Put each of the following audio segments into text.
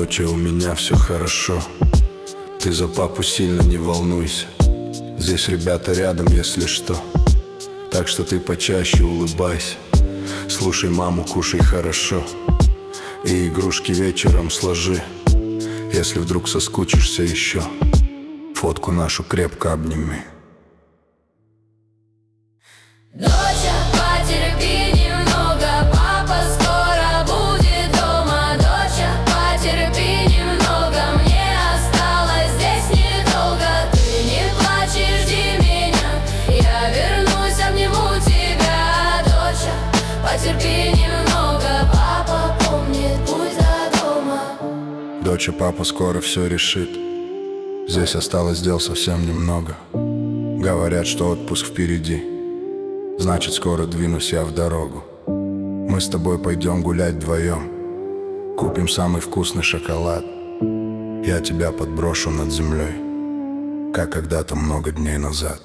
Доча, у меня все хорошо. Ты за папу сильно не волнуйся. Здесь ребята рядом, если что. Так что ты почаще улыбайся. Слушай маму, кушай хорошо. И игрушки вечером сложи. Если вдруг соскучишься еще, фотку нашу крепко обними. Доча, потерпи немного, папа скоро будет дома. Доча, потерпи немного, мне осталось здесь недолго. Ты не плачь, жди меня, я вернусь, обниму тебя. Доча, потерпи немного, папа помнит путь до дома. Доча, папа скоро все решит. Здесь осталось дел совсем немного. Говорят, что отпуск впереди, значит, скоро двинусь я в дорогу. Мы с тобой пойдем гулять вдвоем. Купим самый вкусный шоколад. Я тебя подброшу над землей, как когда-то много дней назад.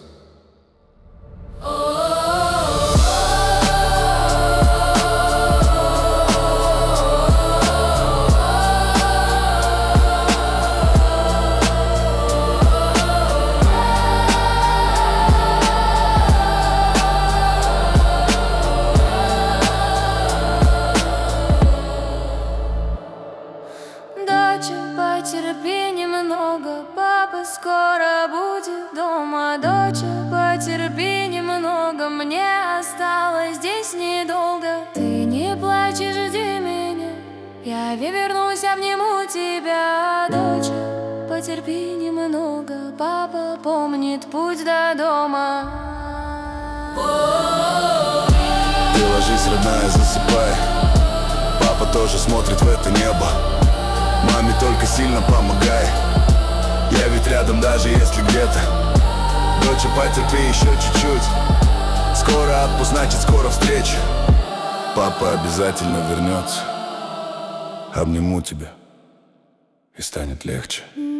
Доча, потерпи немного, папа скоро будет дома. Доча, потерпи немного, мне осталось здесь недолго. Ты не плачь, жди меня, я вернусь, обниму тебя. Доча, потерпи немного, папа помнит путь до дома. Ты ложись, родная, засыпай. Папа тоже смотрит в это небо. Маме только сильно помогай. Я ведь рядом, даже если где-то. Доча, потерпи еще чуть-чуть. Скоро отпуск, значит, скоро встреча. Папа обязательно вернется. Обниму тебя, и станет легче.